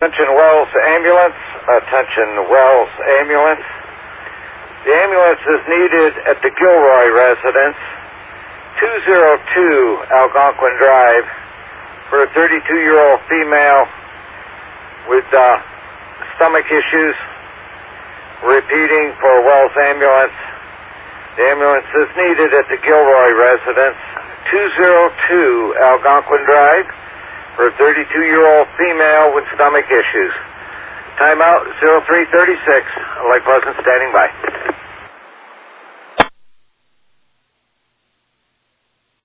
Attention Wells Ambulance. Attention Wells Ambulance. The ambulance is needed at the Gilroy residence, 202 Algonquin Drive, for a 32-year-old female with stomach issues. Repeating for Wells Ambulance. The ambulance is needed at the Gilroy residence, 202 Algonquin Drive, for a 32-year-old female with stomach issues. Timeout 0336. Lake Pleasant standing by.